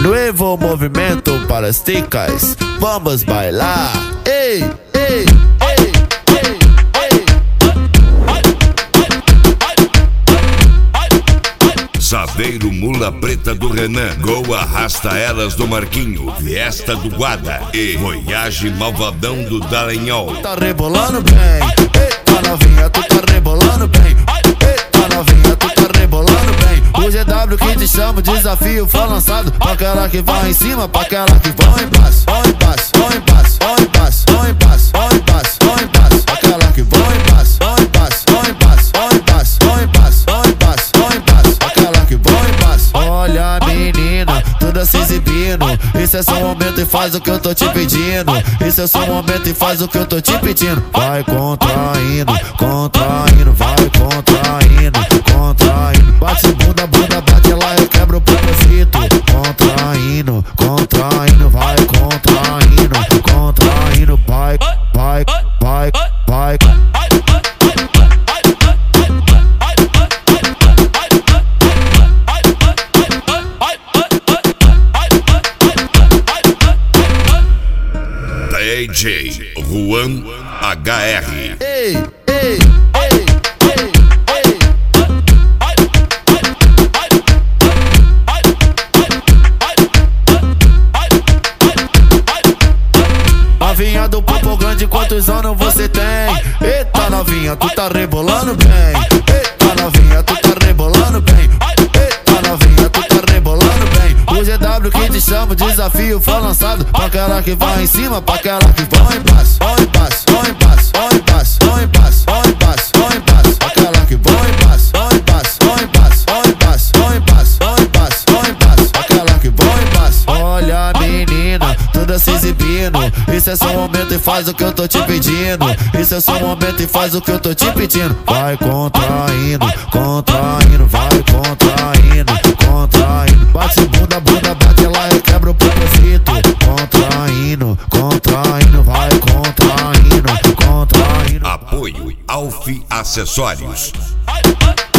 Nuevo movimento para as ticas, vamos bailar. Ei, ei, ei, ei, ei. Saveiro Mula Preta do Renan, Gol Arrasta Elas do Marquinho, Fiesta do Guada e Voyage Malvadão do Dallagnol. Tá rebolando bem, eita novinha, tu tá rebolando bem. Eita novinha, tu tá rebolando bem. O GW que te chama, o desafio foi lançado. Pra aquela que vai em cima, pra aquela que vai em baixo. Vai em baixo, vai em baixo, vai em baixo, vai em baixo, vai em baixo, vai em baixo. Aquela que vai em baixo, vai em baixo, vai em baixo, vai em baixo, vai em baixo, vai em baixo, vai em baixo. Aquela que vai em baixo. Olha menina, toda se exibindo. Isso é só um momento e faz o que eu tô te pedindo. Isso é só um momento e faz o que eu tô te pedindo. Vai contraindo, contraindo, vai contraindo, contraindo. Bate bunda, bunda, bate lá, eu quebro o propósito. Contraindo, contraindo, vai contraindo, contraindo, vai, vai, vai, vai. DJ Juan HR. Ei, ei, ei, ei, ei. Novinha do Popo Grande, quantos anos você tem? Eita novinha, tu tá rebolando bem. Eita novinha, tu tá rebolando bem. Eita novinha, tu tá rebolando bem. O GW que te chama, o desafio foi lançado. Pra aquela que vai em cima, pra aquela que vai embaixo. Vai embaixo, vai embaixo, vai embaixo, vai embaixo, vai embaixo, vai embaixo. Aquela que vai embaixo, vai embaixo, vai embaixo, vai embaixo, vai embaixo, vai embaixo, vai embaixo. Aquela que vai embaixo. Olha menina, toda se exibindo. Isso é só um momento e faz o que eu tô te pedindo. Isso é só um momento e faz o que eu tô te pedindo. Vai contraindo, contraindo, vai contraindo, contraindo. Bate bunda, bunda, bate lá e quebra o propósito. Contraindo, contraindo, vai contraindo, contraindo. Apoio Alfi Acessórios.